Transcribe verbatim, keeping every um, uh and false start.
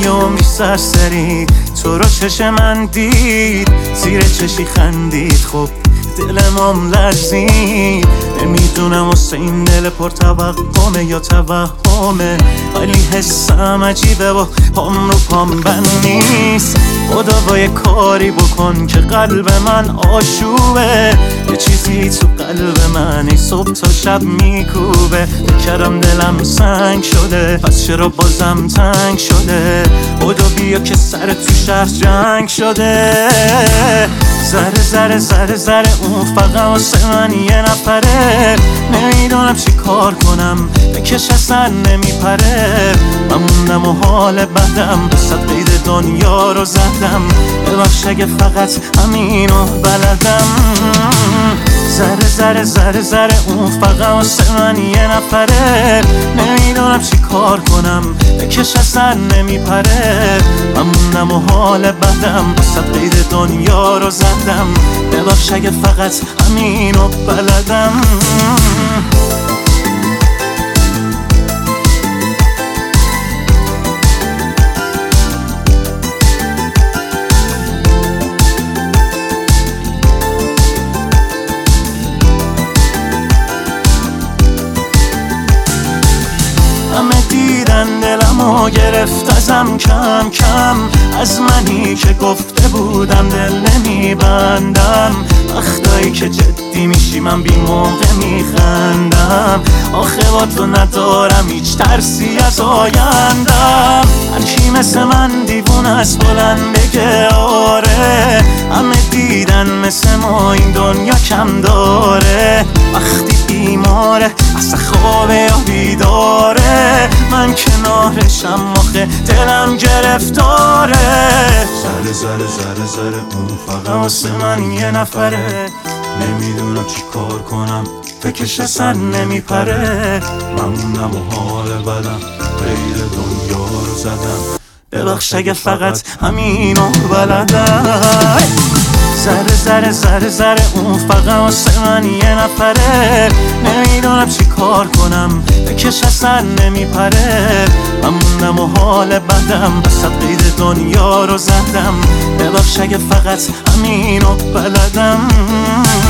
عمری سرسری تو رو چش من دید، زیر چشی خندید، خب دلمم لرزید. نمیدونم واسه این دل پر توقمه یا توهمه، ولی حسم عجیبه و پام رو پام بند نیست. خدا با یه کاری بکن که قلب من آشوبه، یه چیزی تو قلب من ای صبح تا شب میکوبه. بکرم دلم سنگ شده، پس چرا بازم تنگ شده؟ خدا بیا که سر تو شهر جنگ شده. ذره ذره ذره ذره اون فقط واسه من یه نفره، نمیدونم چی کار کنم بکش اصلا نمیپره. من موندم و حال بدم بسد قید دنیا رو زدم، ببخش اگه فقط همینو بلدم. ذره ذره ذره ذره اون فقط واسه من یه نفره، نمیدونم چی کار کنم بکش اصلا نمیپره. من موندم و حال بدم بسد قید دنیا رو زدم، ببخش اگه فقط همینو بلدم. همه دیدن دلمو گرفت ازم کم کم، از منی که گفته بودم دل نمیبندم. وقتایی که جدی میشی من بی موقع میخندم، آخه با تو ندارم هیچ ترسی از آیندم. هرکی مثل من دیوونه از بلند بگه آره، همه دیدن مثل ما این دنیا کم داره. وقتی بیماره اصلا خوابه یا بیداره، من کنارشم آخه دلم گرفتاره. ذره ذره ذره ذره اون فقط واسه من یه نفره، نمیدونم چی کار کنم فکرش اصلا نمیپره. من موندم و حال بدم غیر دنیا رو زدم، ببخش اگه فقط همینو بلدم. ذره ذره ذره ذره اون فقط واسه من یه نفره، نمیدونم چی کار کنم بکش اصلا نمیپره. من موندم و حال بدم بسد قید دنیا رو زدم، ببخش اگه فقط همینو بلدم.